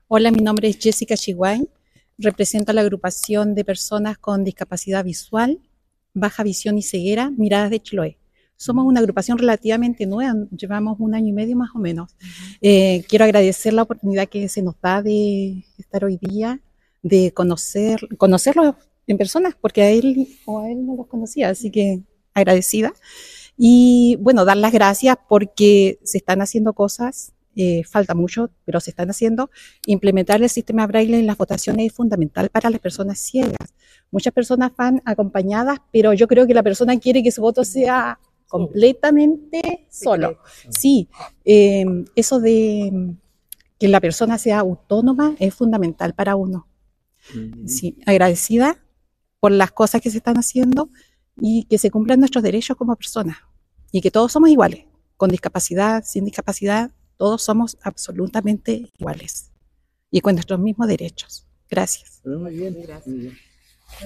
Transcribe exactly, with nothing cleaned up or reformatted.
Hola, mi nombre es Jessica Chihuay, represento a la agrupación de personas con discapacidad visual, baja visión y ceguera, Miradas de Chiloé. Somos una agrupación relativamente nueva, llevamos un año y medio más o menos. Eh, quiero agradecer la oportunidad que se nos da de estar hoy día, de conocer, conocerlos en persona, porque a él o a él no los conocía, así que agradecida. Y bueno, dar las gracias porque se están haciendo cosas, eh, falta mucho, pero se están haciendo. Implementar el sistema braille en las votaciones es fundamental para las personas ciegas. Muchas personas van acompañadas, pero yo creo que la persona quiere que su voto sea completamente solo. Sí, eh, eso de que la persona sea autónoma es fundamental para uno. Sí, agradecida por las cosas que se están haciendo y que se cumplan nuestros derechos como personas y que todos somos iguales, con discapacidad, sin discapacidad, todos somos absolutamente iguales y con nuestros mismos derechos. Gracias. Muy bien, muy bien.